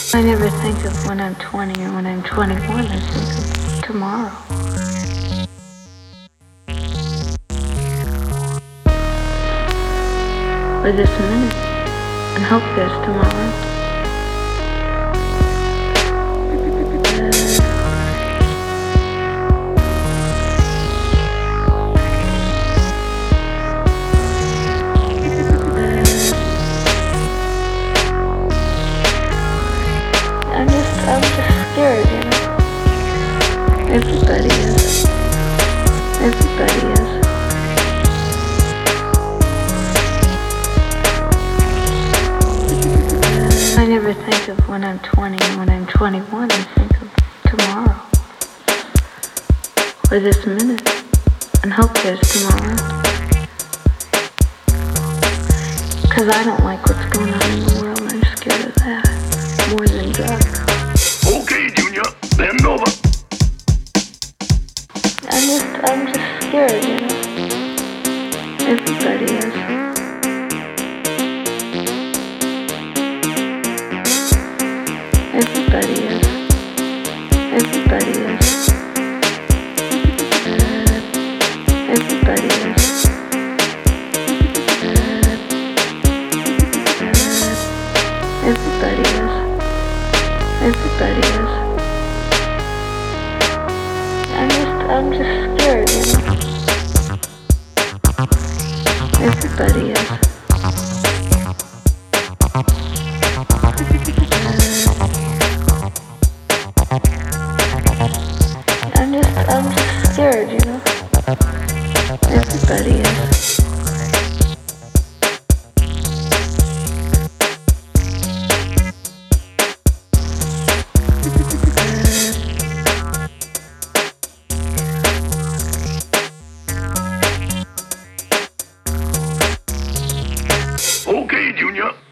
I never think of when I'm 20 or when I'm 21. I think of tomorrow. Or this minute. And hope there's tomorrow. I'm just scared, you know. Everybody is. Everybody is. I never think of when I'm 20 and when I'm 21. I think of tomorrow. Or this minute. And hope there's tomorrow. 'Cause I don't like what's going on in the world. I'm scared of that. More than drugs. Okay, Junior, bend over. I'm just scared, you know. Everybody is. Everybody is. Everybody is. Everybody is. Everybody is. Everybody is. I'm just scared, you know. Everybody is. I'm just scared, you know. Everybody is. Okay, Junior.